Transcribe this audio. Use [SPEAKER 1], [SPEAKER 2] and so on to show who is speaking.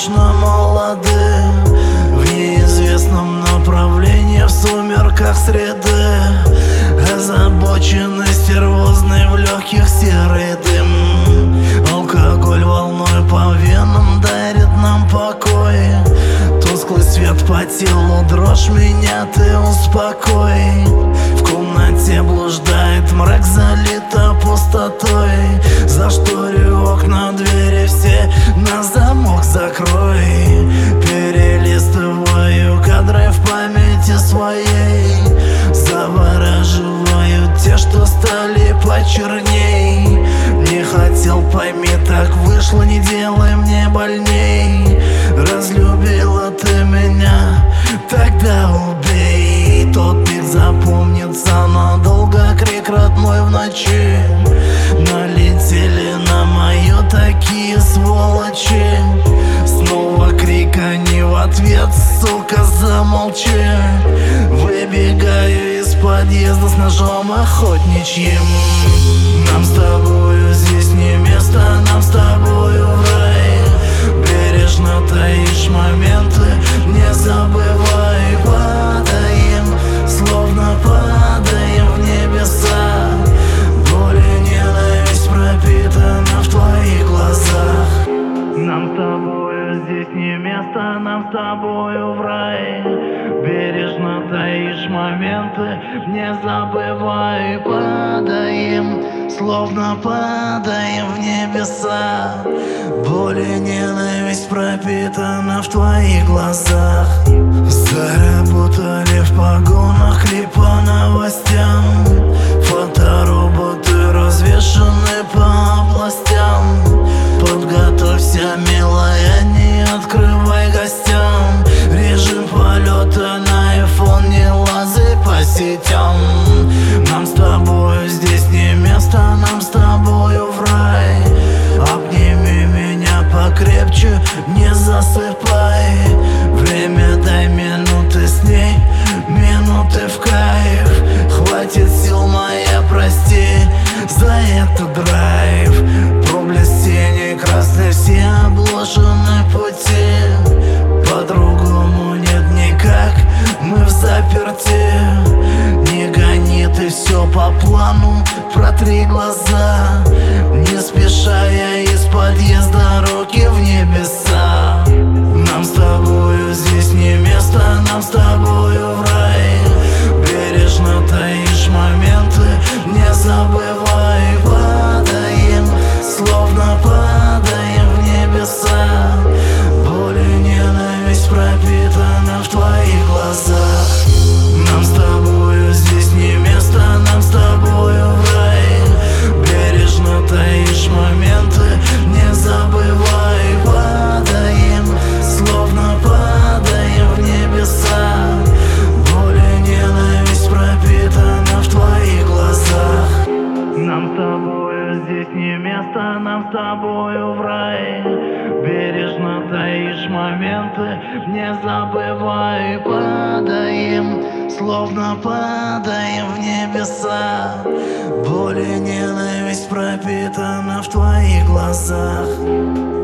[SPEAKER 1] вечно молоды, в неизвестном направлении, в сумерках среды. Озабоченный, стервозный, в легких серый дым. Алкоголь волной по венам дарит нам покой. Тусклый свет по телу, дрожь меня, ты успокой. В комнате блуждает мрак, залита пустотой. Заштори окна, двери все на замок закрой. Перелистываю кадры в памяти своей. Завораживают те, что стали почерней. Не хотел, пойми, так вышло, не делай мне больней. Разлюбила ты меня, тогда убей. Тот миг запомнится надолго, крик родной в ночи. Налетели на мою такие сволочи. Снова крик, а не в ответ, сука, замолчи. Выбегаю из подъезда с ножом охотничьим. Нам с тобою здесь не место, нам с тобою в рай. Бережно таишь моменты, не забывай. Падаем, словно падаем в небеса. Боль и ненависть пропитана в твоих глазах. Нам с тобою здесь не место, нам с тобою в рай. Бережно таишь моменты, не забывай. Падаем, словно падаем в небеса. Боль и ненависть пропитана в твоих глазах. Заработали в погонах, клип по новостям. Фотороботы развешаны по областям. Подготовься, милая, не открывай гостям. Режим полета на iPhone, не лазай по сетям. Нам с тобою здесь не место, нам с тобою в рай. Обними меня покрепче, не засыпай. Время дай, минуты с ней, минуты в кайф. Хватит сил, моя, прости за этот драйв. Проблеск синий, красный, все обложены пути. По-другому нет никак, мы в заперти. Не гони ты все по плану, протри глаза. Не спеша я из подъезда, руки в небеса. Нам с тобою здесь не место, нам с тобою в рай. Бережно таишь моменты, не забывай. Падаем, словно падаем в небеса. Боль и ненависть пропитана в твоих глазах. Нам с тобою здесь не место, нам с тобою в рай. Бережно таишь моменты, не забывай. Падаем, словно падаем в небеса. Боль и ненависть пропитана в твоих глазах. Нам с тобою здесь не место, нам с тобою в рай. Бережно таишь моменты, не забывай. Падаем, словно падаем в небеса. Боль и ненависть пропитана в твоих глазах.